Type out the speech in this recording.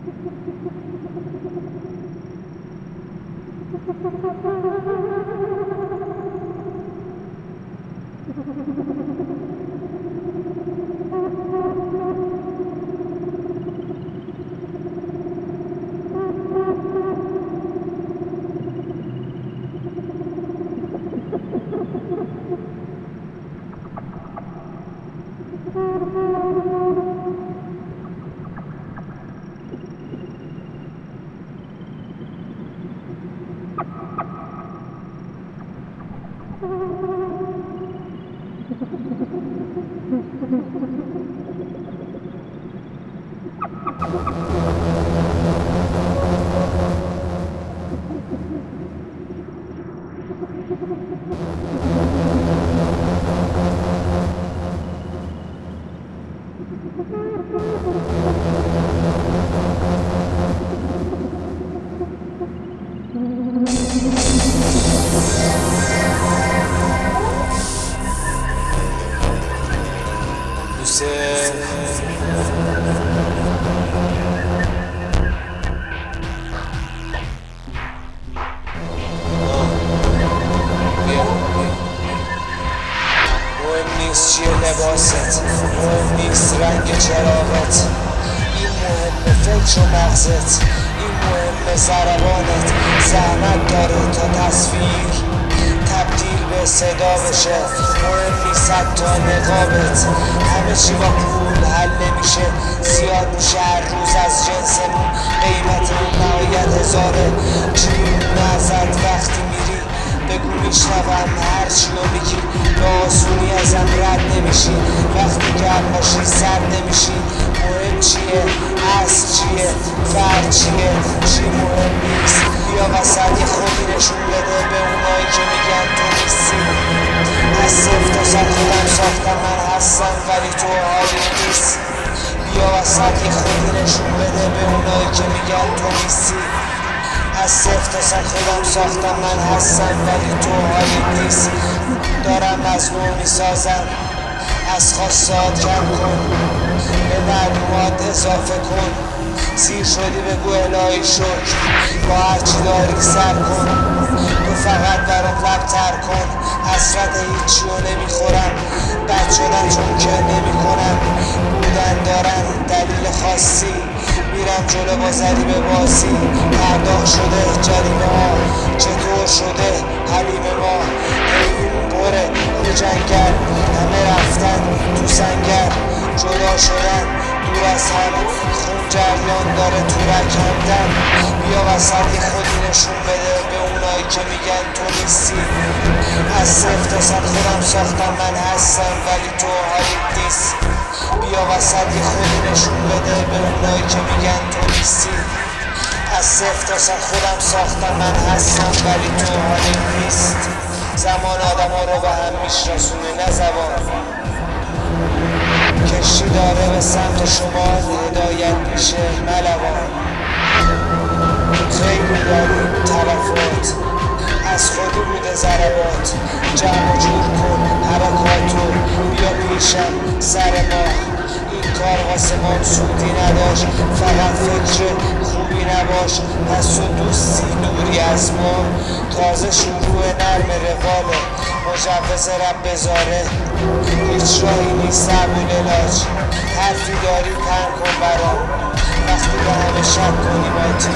چیه لباست، مهم نیست رنگ چراغت، این مهمه فکر و مغزت، این مهمه ضربانت. زحمت داره تا تصویر تبدیل به صدا بشه، مهم نیست حتی نقابت. همه چی با پول حل نمیشه، زیاد میشه هر روز از جنسمون، قیمتمون نهایت هزاره. جیبون ازت وقتی میری بگو میشنوم هر چی رو میگی، به آسونی ازم رد نمیشی. وقتی گرم باشی سرد نمیشی. مهم چیه؟ اصل چیه؟ فرد چیه؟ چی مهم نیست؟ بیا وسط یه خودی نشون بده به اونایی که میگن تو نیستی. از صفر تا صد خودم ساختم، من هستم ولی تو حالی نیست. بیا وسط یه خودی نشون بده به اونایی که میگن تو نیستی. از صفر تا صد خودم ساختم، من هستم ولی تو حالی نیست. دارم از نو میسازم، از خواستات کم کن، به معلومات اضافه کن. سیر شدی بگو الهی شکر، با هرچی داری سر کن. تو فقط برام لب تر کن، حسرت هیچی رو نمیخورم. بد شدن چون که نمی کنم، بودن دارن دلیل خاصی. میرم جلو با ضریب بازی، پرداخت شده جریمه ها. چطور شده حلیم ما؟ حیوم بره رو جنگل، همه رفتن تو سنگر. جدا شدن دور از هم، خون جریان داره تو رکندم. بیا وسط یه خودی نشون بده به اونایی که میگن تو نیستی. از صفر تا صد خودم ساختم، من هستم ولی تو حالیت نیست. بیا وسط یه خودی نشون بده به اونایی که میگن تو نیستی. از صفر تا صد خودم ساختم، من هستم ولی تو حالیت نیست. زمان آدم ها رو به هم میشرسونه نه زبان. کشتی داره به سمت شمال، هدایت میشه ملوان. خیلی داریم تلفات، از خودی بوده ضربات. جمع و جور کن حرکاتو، بیا پیشم سر ما. این کار واسه ما سودی نداشت، فقط فکر خوبی نباش. پس تو دوستی دوری از ما، تازه شروع نرم رواله. مجوز رب بذاره، هیچ راهی نیست قبول علاج. حرفی داری پن کن برام، وقتی به همه شک کنی باتی.